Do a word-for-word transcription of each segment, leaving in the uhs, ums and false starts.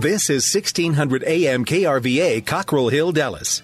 This is sixteen hundred A M K R V A, Cockrell Hill, Dallas.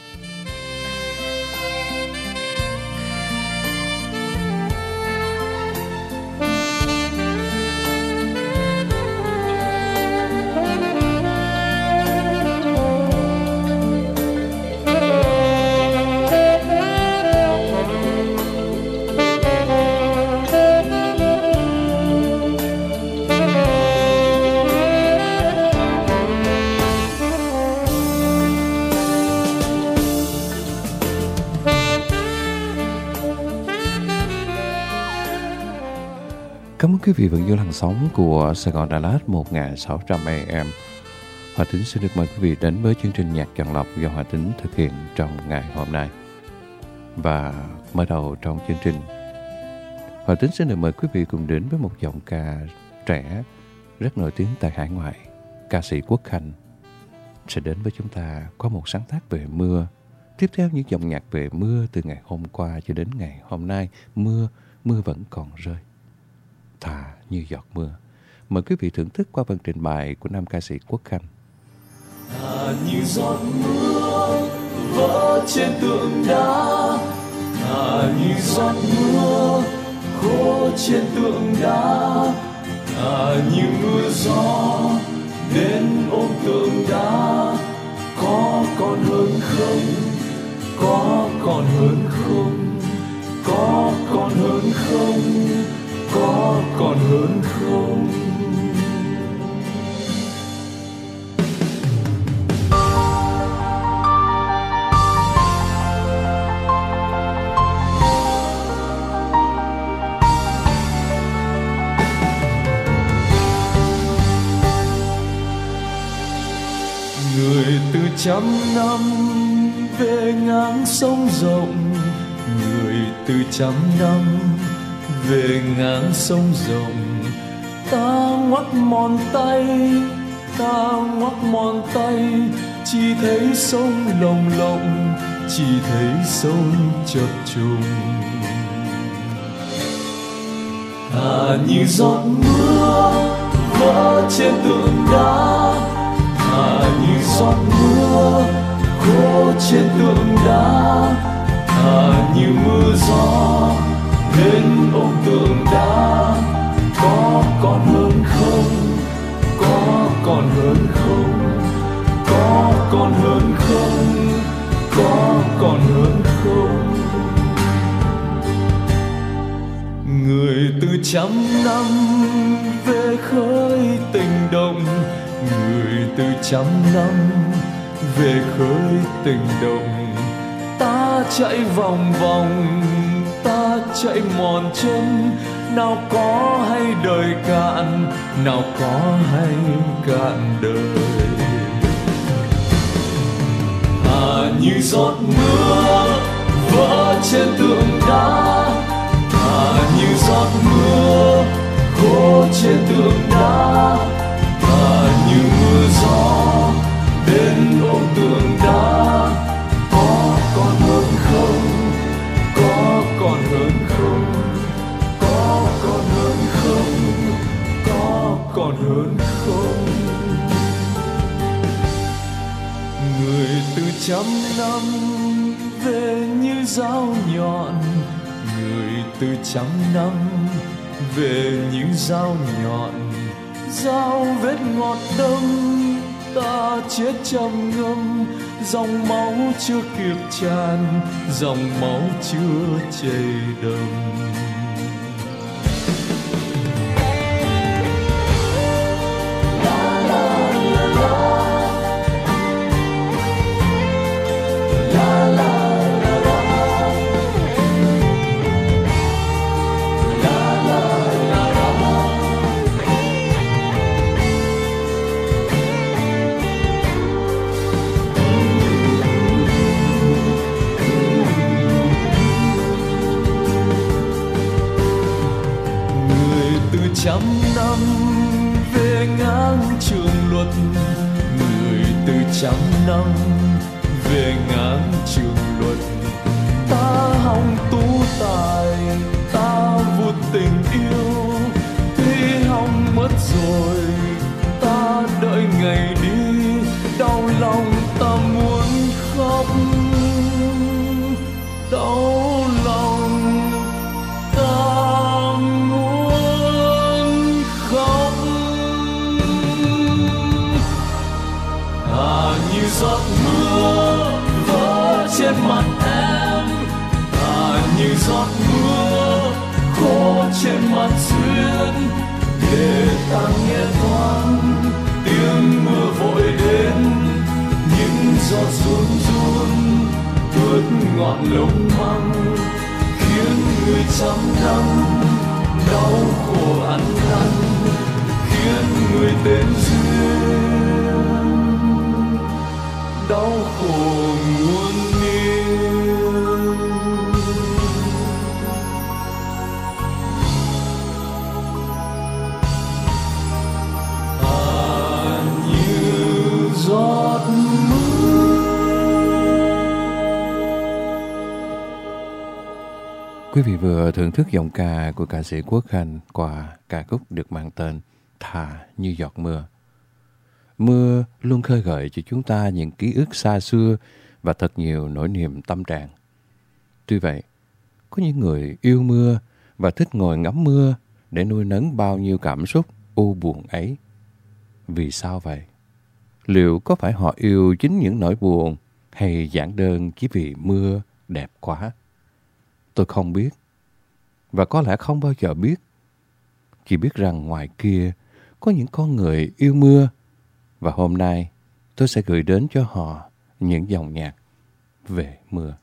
Cảm ơn quý vị vẫn giữ làn sóng của Sài Gòn Đà Lạt một nghìn sáu trăm A M. Hòa Tính xin được mời quý vị đến với chương trình nhạc chọn lọc do Hòa Tính thực hiện trong ngày hôm nay. Và mở đầu trong chương trình, Hòa Tính xin được mời quý vị cùng đến với một giọng ca trẻ rất nổi tiếng tại hải ngoại. Ca sĩ Quốc Khánh sẽ đến với chúng ta có một sáng tác về mưa. Tiếp theo những dòng nhạc về mưa từ ngày hôm qua cho đến ngày hôm nay. Mưa, mưa vẫn còn rơi, thà như giọt mưa. Mời quý vị thưởng thức qua phần trình bày của nam ca sĩ Quốc Khánh. Thà như giọt mưa vỡ trên tượng đá, thà như giọt mưa khô trên tượng đá, thà như mưa gió đến ôm tượng đá. Có còn hơn không? Có còn hơn không? Có còn hơn không? Có còn hơn không? Người từ trăm năm về ngang sông rộng, người từ trăm năm về ngang sông rộng. Ta ngoắc mòn tay, ta ngoắc mòn tay, chỉ thấy sông lồng lộng, chỉ thấy sông chập trùng. Thà như giọt mưa vỡ trên tượng đá, thà như giọt mưa khô trên tượng đá, thà như mưa gió đến ôm tượng đá. Có còn hơn không? Có còn hơn không? Có còn hơn không? Có còn hơn không? Người từ trăm năm về khơi tình động, người từ trăm năm về khơi tình động. Ta chạy vòng vòng, ta chạy mòn chân, nào có hay đời cạn, nào có hay cạn đời. Thà như giọt mưa vỡ trên tượng đá, thà như giọt mưa khô trên tượng đá, thà như mưa gió đến ôm tượng đá. Có còn hơn không? Có còn hơn không? Có còn hơn không? Có còn hơn không? Người từ trăm năm về như dao nhọn, người từ trăm năm về như dao nhọn. Dao vết ngọt đâm, ta chết trầm ngâm, dòng máu chưa kịp tràn, dòng máu chưa chảy đầm. Trăm năm về ngang trường luật, người từ trăm năm về ngang trường luật. Ta hòng tú tài, ta vụt tình yêu, tuy hòng mất rồi, ta đợi ngày bên duyên đau khổ muôn niên. À như giọt Quý vị vừa thưởng thức giọng ca của ca sĩ Quốc Khanh qua ca khúc được mang tên Thà Như Giọt Mưa. Mưa luôn khơi gợi cho chúng ta những ký ức xa xưa và thật nhiều nỗi niềm tâm trạng. Tuy vậy, có những người yêu mưa và thích ngồi ngắm mưa để nuôi nấng bao nhiêu cảm xúc u buồn ấy. Vì sao vậy? Liệu có phải họ yêu chính những nỗi buồn hay giản đơn chỉ vì mưa đẹp quá? Tôi không biết, và có lẽ không bao giờ biết. Chỉ biết rằng ngoài kia có những con người yêu mưa, và hôm nay tôi sẽ gửi đến cho họ những dòng nhạc về mưa.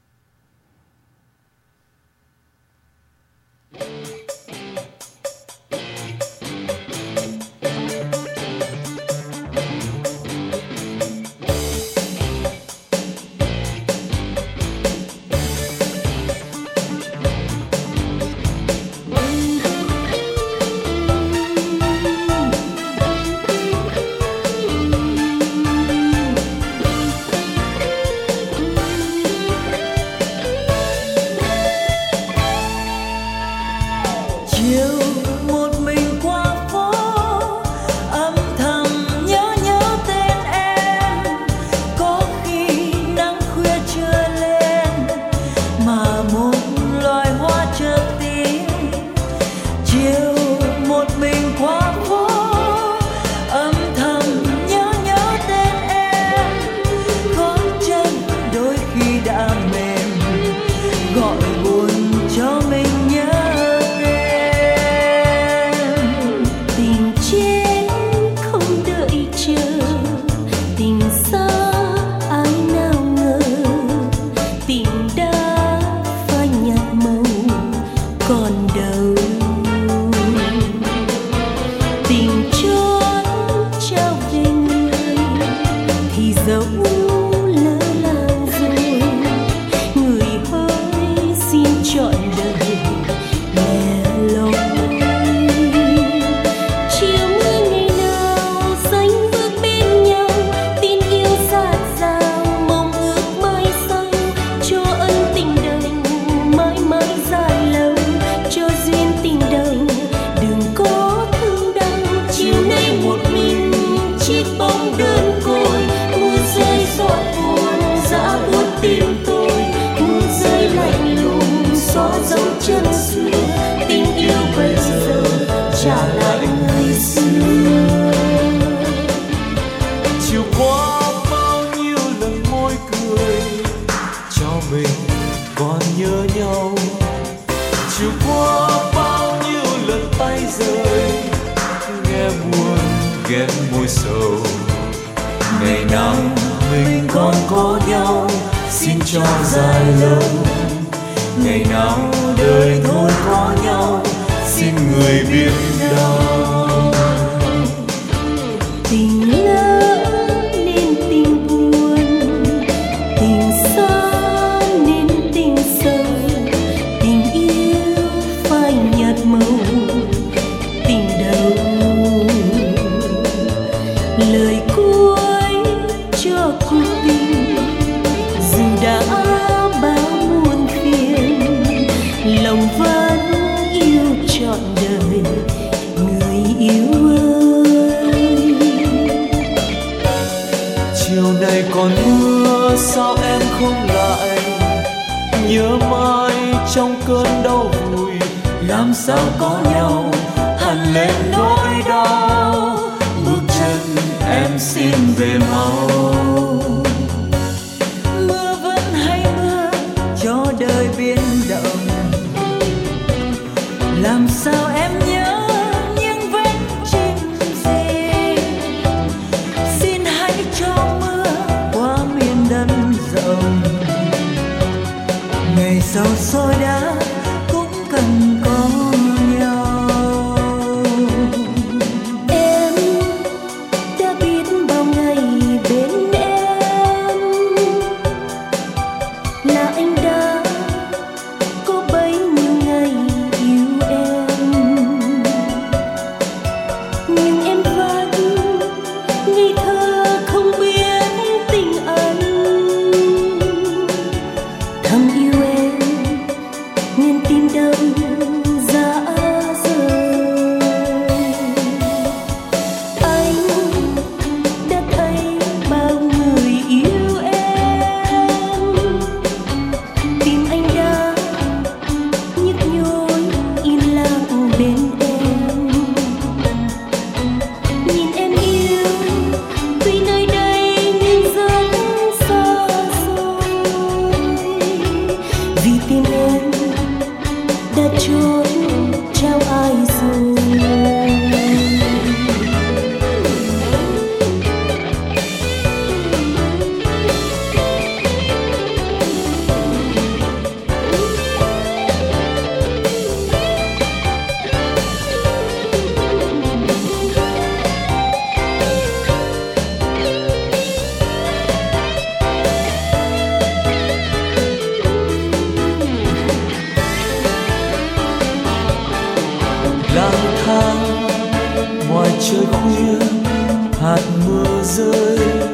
lang thang ngoài trời khuya, hạt mưa rơi.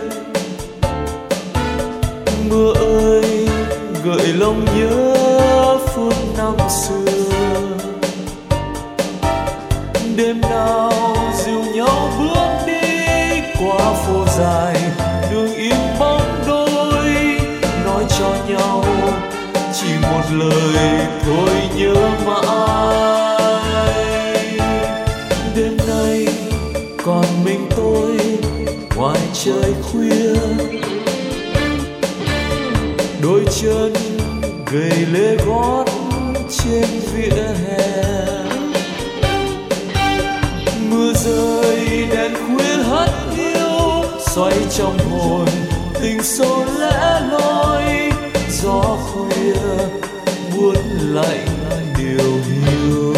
Mưa ơi gợi lòng nhớ phút năm xưa, đêm nào dìu nhau bước đi qua phố dài, đường im bóng đôi nói cho nhau chỉ một lời thôi nhớ mãi. Đêm nay còn mình tôi ngoài trời khuya, đôi chân gầy lê gót trên vỉa hè. Mưa rơi đèn khuya hắt hiu xoay trong hồn tình sâu lẽ loi. Gió khuya buốt lạnh điều hiu.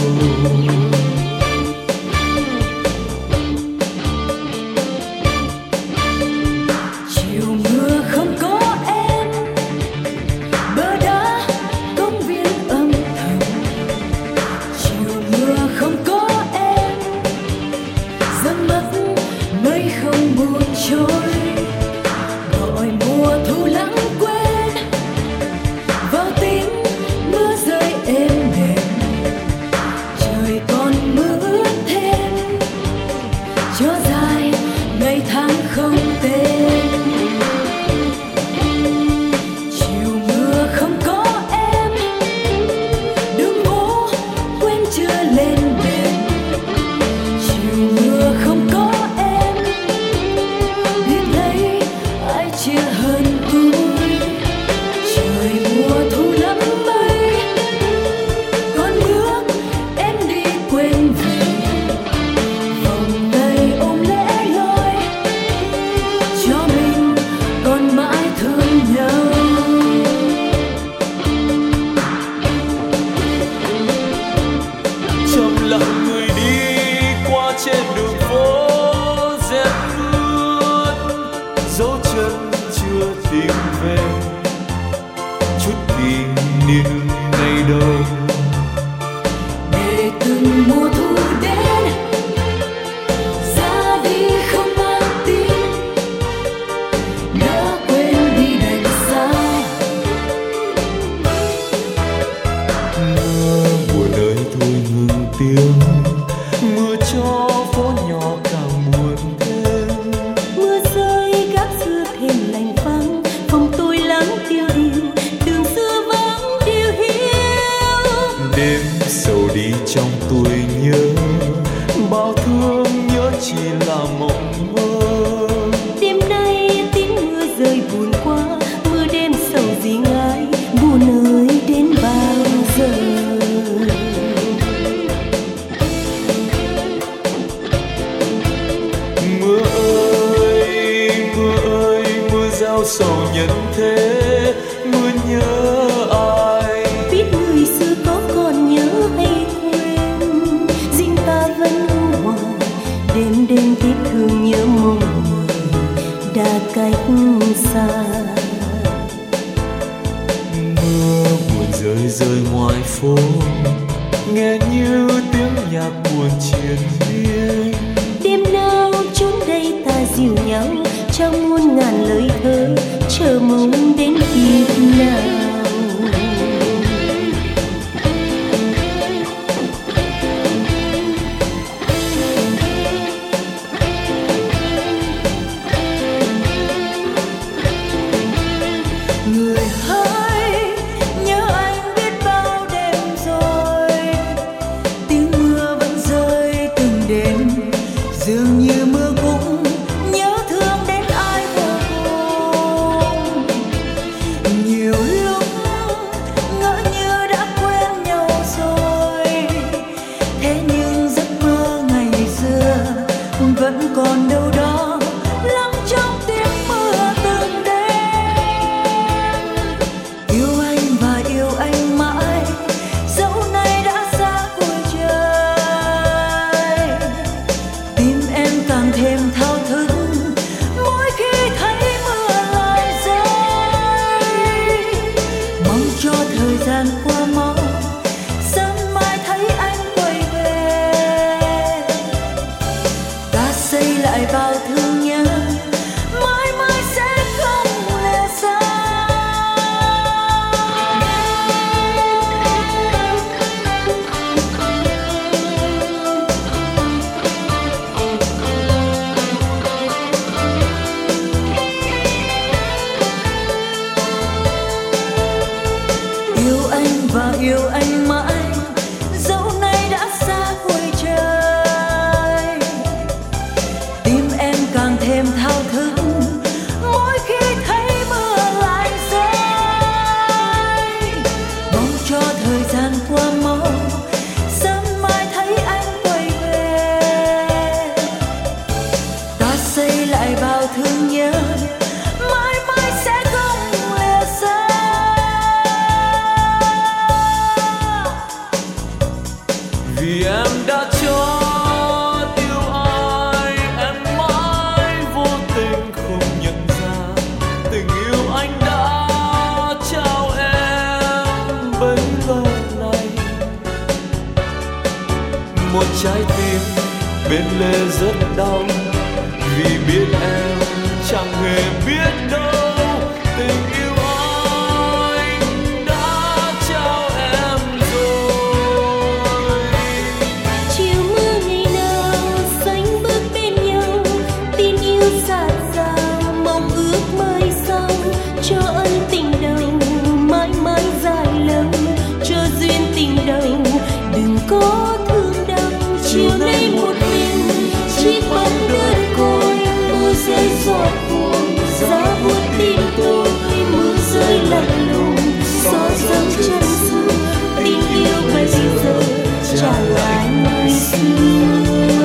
Cho thời gian qua mau sớm mai thấy anh quay về. vào thương nhớ, mãi mãi sẽ không lìa xa. Yêu anh và yêu anh mãi, dẫu nay đã xa cuối trời. Tim em càng thêm thao thức mỗi khi thấy mưa lại rơi. Mong cho thời gian qua mau, sớm mai thấy anh quay về. Ta xây lại bao thương nhớ, mãi mãi sẽ không lìa xa. Vì em đã cho yêu ai, em mãi vô tình không nhận ra tình yêu anh đã trao em bấy lâu nay. Một trái tim bên lề rất đau, vì biết em chẳng hề biết đâu tình yêu anh đã trao em rồi. Chiều mưa ngày nào xanh bước bên nhau, tin yêu dạt dào mong ước mai sau, cho ân tình đầu mãi mãi dài lâu, cho duyên tình đầu đừng có thương đau. Chiều nay một mình chiếc bóng đơn côi, mưa rơi giọt buồn giá buốt tim tôi. Mưa rơi lạnh lùng gió dâng chân sương, tình yêu bây giờ trả lại ngày xưa.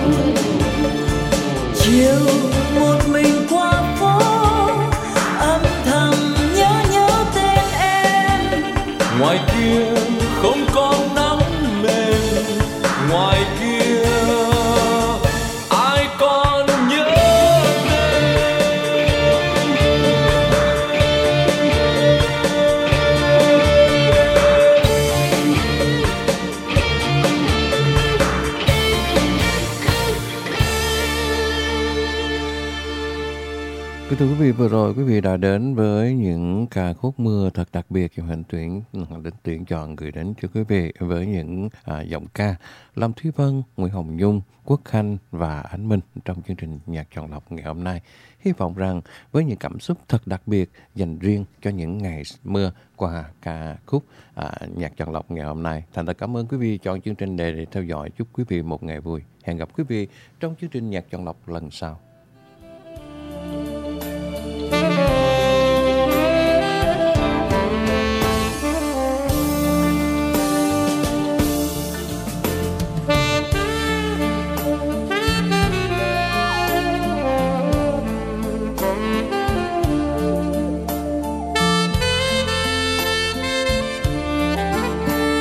Chiều một mình qua phố, âm thầm nhớ nhớ tên em. Ngoài kia không còn nắng mềm, ngoài kia ai còn nhớ Kính thưa quý vị, vừa rồi quý vị đã đến với những ca khúc Mưa thật đặc biệt do Hạnh tuyển đến tuyển chọn gửi đến cho quý vị với những à, giọng ca Lâm Thúy Vân, Nguyễn Hồng Nhung, Quốc Khanh và Ánh Minh trong chương trình Nhạc Chọn Lọc ngày hôm nay. Hy vọng rằng với những cảm xúc thật đặc biệt dành riêng cho những ngày mưa qua ca khúc à, Nhạc Chọn Lọc ngày hôm nay. Thành thật cảm ơn quý vị chọn chương trình để, để theo dõi. Chúc quý vị một ngày vui. Hẹn gặp quý vị trong chương trình Nhạc Chọn Lọc lần sau.